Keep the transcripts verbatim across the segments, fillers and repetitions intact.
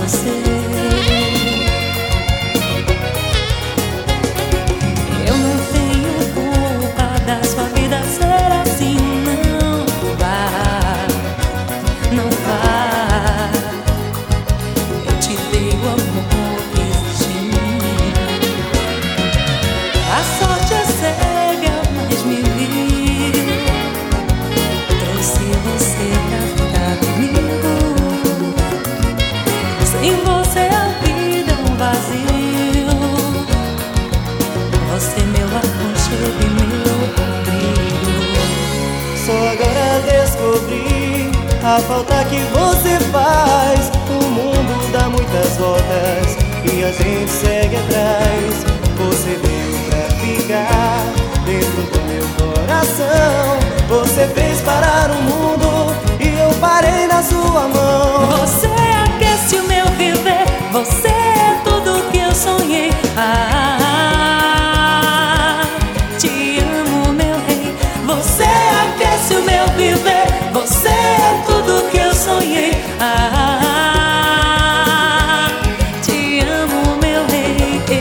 você. Eu não tenho culpa da sua vida ser assim. Não vá, não vá. Eu te dei o amor que existe em mim. A sorte é cega, mas me viu. Trouxe você pra ficar comigo. Sem você a vida é um vazio. Você meu aconchego e meu abrigo. Só agora descobri a falta que você faz. O mundo dá muitas voltas e a gente segue atrás. Você veio pra ficar dentro do meu coração. Você fez parar o mundo e eu parei na sua mão. Você aquece o meu viver. Você é tudo que eu sonhei. Ah, te amo, meu rei. Você aquece o meu viver. Você é tudo que eu sonhei. Ah, te amo, meu rei. Eu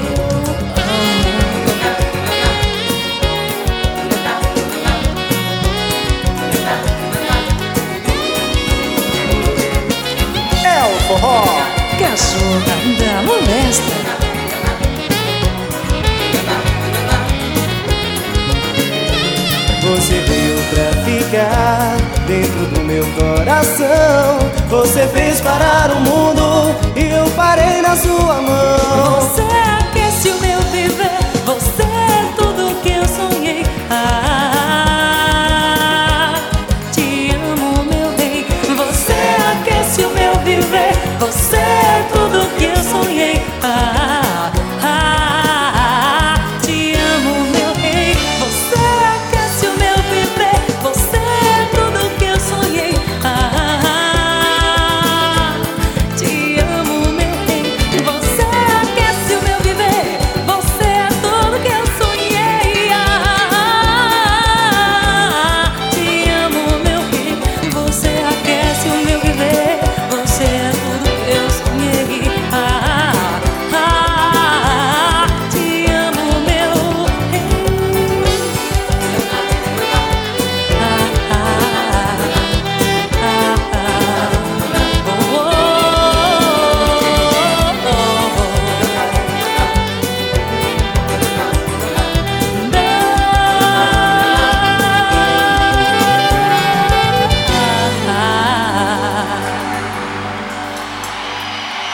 É o forró. cachorra da molesta. Você veio pra ficar dentro do meu coração. Você fez parar o mundo e eu parei na sua mão. Você